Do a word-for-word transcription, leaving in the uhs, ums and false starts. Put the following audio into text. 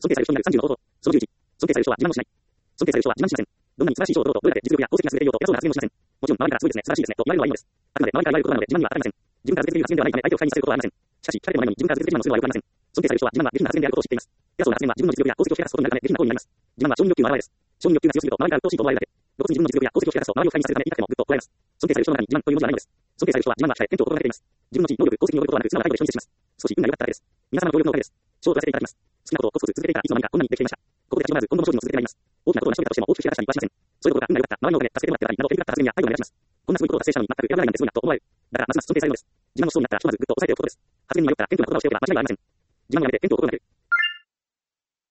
尊敬される人になるさんじゅうの方法。そのじゅういち。尊敬される人は自慢をしない。尊敬される人は自慢しません。どんなに素晴らしい賞を取ろうと、どれだけ実力や功績が優れていようと、偉そうな発言をしません。もちろん、周りからすごいですね、素晴らしいですね、と言われるのはいいのです。あくまで周りから言われることなので、自慢には当たりません。自分から続けている発言ではないため、相手を不快にさせることはありません。しかし、聞かれてもないのに自分から続けて自慢をするのは良くありません。尊敬される人は自慢は下品な発言であることを知っています。偉そうな発言は自分の実力や功績を汚すことになるため、下品な行為になります。自慢は承認欲求の表れです。承認欲求が強すぎると、周りから鬱陶しいと思われるだけ。露骨に自分の実力や功績を汚すと、周りを不快にさせるため、言いたくてもぐっとこらえます。尊敬される人の中に自慢という文字はないのです。尊敬される人は自慢は控え、謙虚を心がけています。自分の地位、能力、功績によることはなく、素直な態度で人に接します。少し運が良かっただけです。皆様の協力のおかげです。賞を取らせていただきます。好きなことをコツコツ続けていたらいつの間にかこんなにできていました。ここで立ち止まらず、今後も精進を続けてまいります。大きなことを成し遂げたとしても大きく引き出したりはしません。そういうことが運が良かった、周りのおかげで助けてもらってたりなど、手にかかった発言や態度を目立ちます。こんなすごいことを達成したのに全くやらないなんてすごいなと思われる。だからますます尊敬されるのです。自慢の人になったらひとまずぐっと抑えておくことです。発言に迷ったら謙虚な言葉をしておけば間違いがありません。自慢をやめて謙虚を心がける。